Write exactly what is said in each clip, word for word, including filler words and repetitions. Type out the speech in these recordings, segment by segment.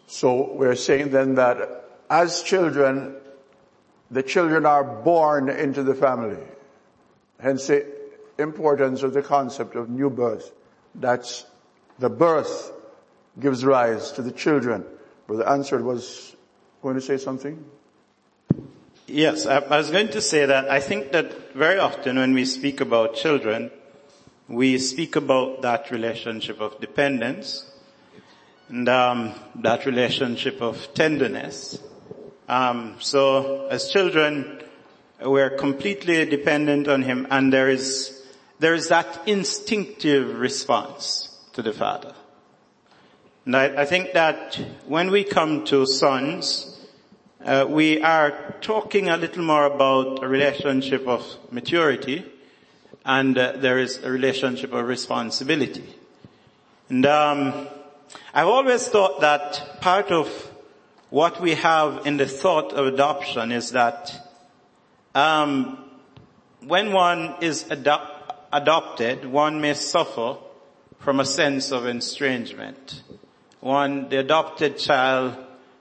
So we're saying then that as children, the children are born into the family. Hence the importance of the concept of new birth. That's the birth gives rise to the children. Brother Answer was going to say something? Yes, I, I was going to say that I think that very often when we speak about children, we speak about that relationship of dependence and um, that relationship of tenderness. Um, so as children, we're completely dependent on him, and there is there is that instinctive response to the Father. And I, I think that when we come to sons, uh, we are talking a little more about a relationship of maturity, and uh, there is a relationship of responsibility. And um, I've always thought that part of what we have in the thought of adoption is that um, when one is ado- adopted, one may suffer from a sense of estrangement. One, the adopted child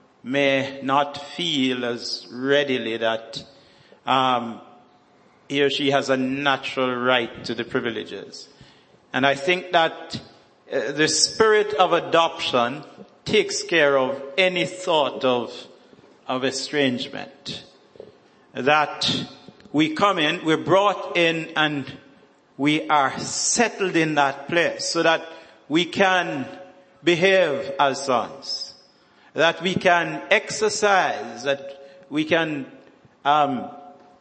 may not feel as readily that um, he or she has a natural right to the privileges. And I think that uh, the spirit of adoption takes care of any thought of, of estrangement. That we come in, we're brought in, and we are settled in that place so that we can behave as sons. That we can exercise, that we can um,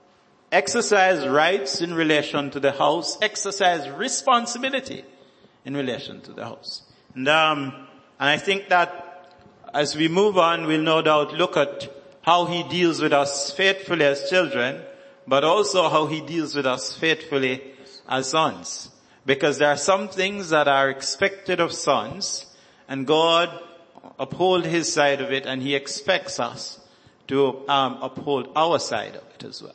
exercise rights in relation to the house, exercise responsibility in relation to the house. And um, And I think that as we move on, we'll no doubt look at how he deals with us faithfully as children, but also how he deals with us faithfully as sons. Because there are some things that are expected of sons, and God uphold his side of it, and he expects us to um, uphold our side of it as well.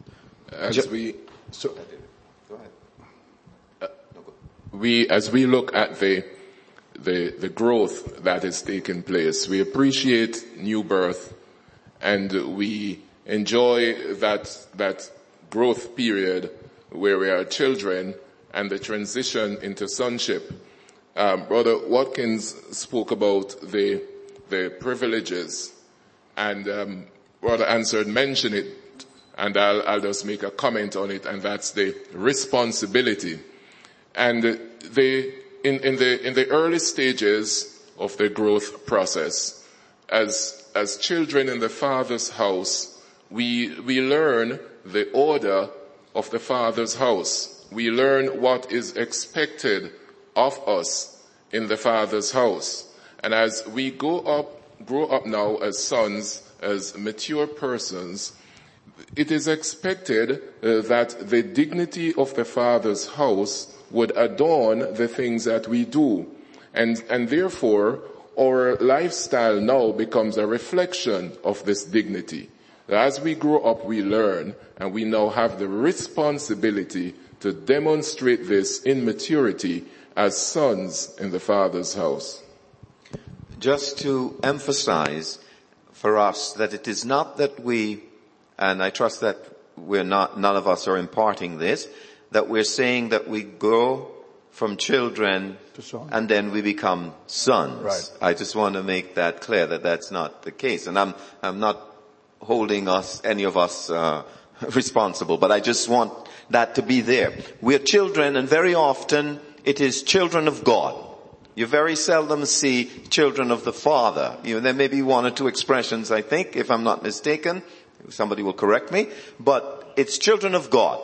As we, so, go ahead. Uh, no, go. We, as we look at the The, the growth that is taking place, we appreciate new birth, and we enjoy that, that growth period where we are children and the transition into sonship. Um, Brother Watkins spoke about the, the privileges, and um, Brother Answered mentioned it, and I'll, I'll just make a comment on it, and that's the responsibility. And the In, in the, in the early stages of the growth process, as, as children in the Father's house, we, we learn the order of the Father's house. We learn what is expected of us in the Father's house. And as we go up, grow up now as sons, as mature persons, it is expected uh, that the dignity of the Father's house would adorn the things that we do. And, and therefore, our lifestyle now becomes a reflection of this dignity. As we grow up, we learn, and we now have the responsibility to demonstrate this in maturity as sons in the Father's house. Just to emphasize for us that it is not that we, and I trust that we're not, none of us are imparting this, that we're saying that we grow from children and then we become sons. Right. I just want to make that clear that that's not the case. And I'm, I'm not holding us, any of us, uh, responsible, but I just want that to be there. We're children, and very often it is children of God. You very seldom see children of the Father. You know, there may be one or two expressions, I think, if I'm not mistaken. Somebody will correct me. But it's children of God.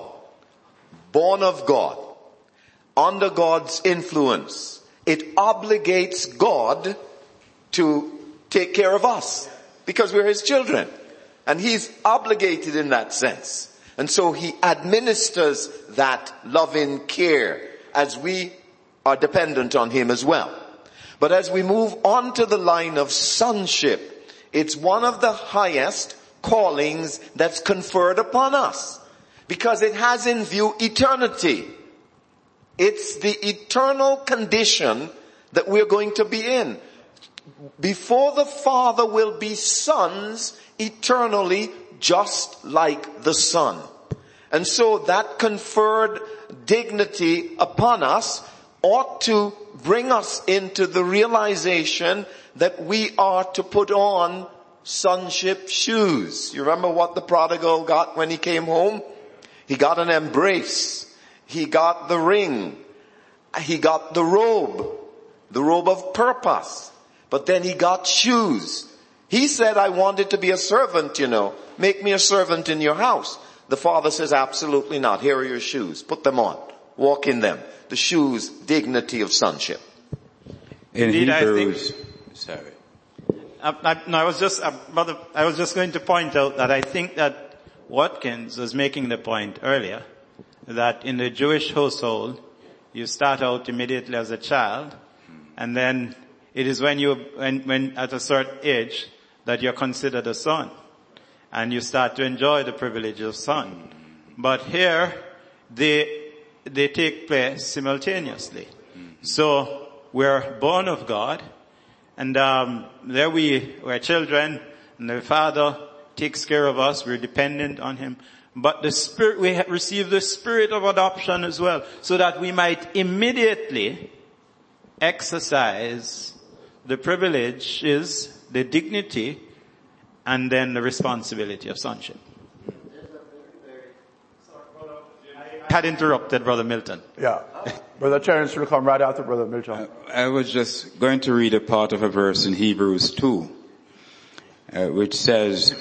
Born of God, under God's influence. It obligates God to take care of us because we're his children. And he's obligated in that sense. And so he administers that loving care as we are dependent on him as well. But as we move on to the line of sonship, it's one of the highest callings that's conferred upon us. Because it has in view eternity. It's the eternal condition that we're going to be in. before the Father will be sons eternally, just like the Son. And so that conferred dignity upon us ought to bring us into the realization that we are to put on sonship shoes. You remember what the prodigal got when he came home? He got an embrace. He got the ring. He got the robe. The robe of purpose. But then he got shoes. He said, I wanted to be a servant, you know. Make me a servant in your house. The father says, absolutely not. Here are your shoes. Put them on. Walk in them. The shoes, dignity of sonship. In Indeed, Hebrews, I think, sorry. I, I, no, I was just, uh, brother, I was just going to point out that I think that Watkins was making the point earlier that in the Jewish household, you start out immediately as a child, and then it is when you, when, when at a certain age that you're considered a son, and you start to enjoy the privilege of son. But here, they, they take place simultaneously. So we're born of God, and um, there we we're children, and the Father takes care of us. We're dependent on Him. But the Spirit, we have received the Spirit of adoption as well, so that we might immediately exercise the privileges, the dignity, and then the responsibility of sonship. I had interrupted Brother Milton. Yeah. Brother Terence will come right after Brother Milton. I was just going to read a part of a verse in Hebrews two, uh, which says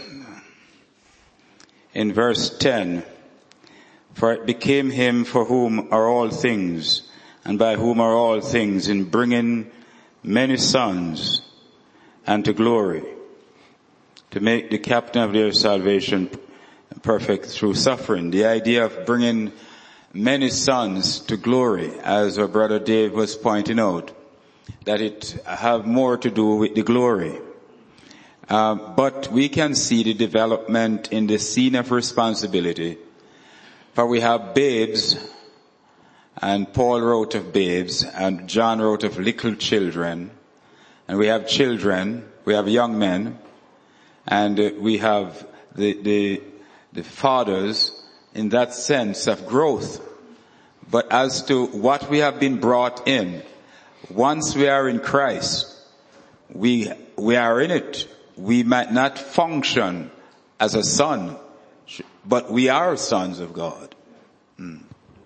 in verse ten, for it became him for whom are all things, and by whom are all things, in bringing many sons unto glory, to make the captain of their salvation perfect through suffering. The idea of bringing many sons to glory, as our brother Dave was pointing out, that it have more to do with the glory. Uh, but we can see the development in the scene of responsibility. For we have babes, and Paul wrote of babes, and John wrote of little children, and we have children, we have young men, and uh, we have the, the, the fathers in that sense of growth. But as to what we have been brought in, once we are in Christ, we, we are in it. We might not function as a son, but we are sons of God. Mm.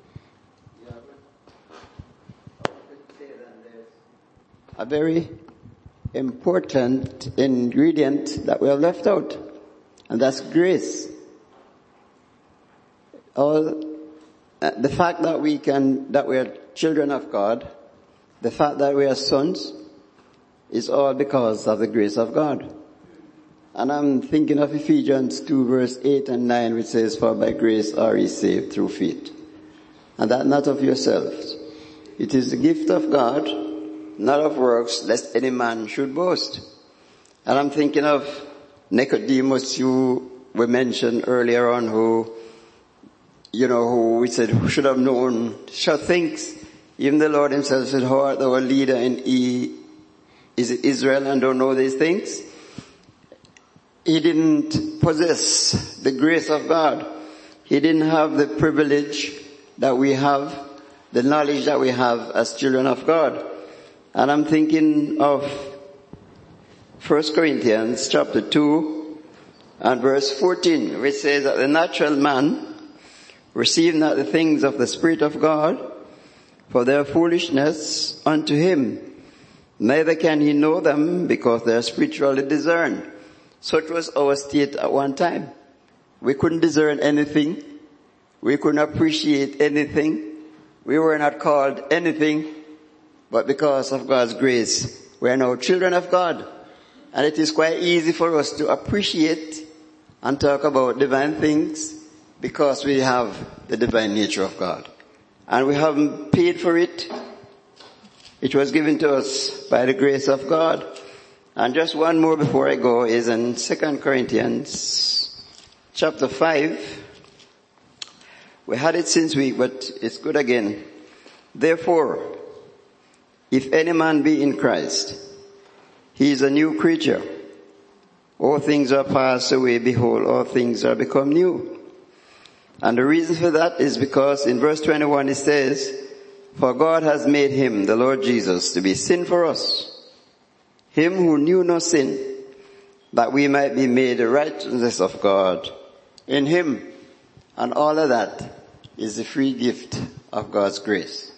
A very important ingredient that we have left out, and that's grace. All, uh, the fact that we can, that we are children of God, the fact that we are sons, is all because of the grace of God. And I'm thinking of Ephesians two verse eight and nine, which says, for by grace are ye saved through faith. And that not of yourselves. It is the gift of God, not of works, lest any man should boast. And I'm thinking of Nicodemus, you were mentioned earlier on, who, you know, who we said, who should have known, such things. Even the Lord himself said, how art thou a leader in e, is it Israel and don't know these things? He didn't possess the grace of God. He didn't have the privilege that we have, the knowledge that we have as children of God. And I'm thinking of First Corinthians chapter two and verse fourteen, which says that the natural man receive not the things of the Spirit of God, for they are foolishness unto him. Neither can he know them, because they are spiritually discerned. Such was our state at one time. We couldn't discern anything. We couldn't appreciate anything. We were not called anything. But because of God's grace, we are now children of God. And it is quite easy for us to appreciate and talk about divine things because we have the divine nature of God. And we haven't paid for it. It was given to us by the grace of God. And just one more before I go is in Second Corinthians chapter five. We had it since week, but it's good again. Therefore, if any man be in Christ, He is a new creature. All things are passed away. Behold, all things are become new. And the reason for that is because in verse twenty-one it says, for God has made him, the Lord Jesus, to be sin for us. Him who knew no sin, that we might be made the righteousness of God in him. And all of that is the free gift of God's grace.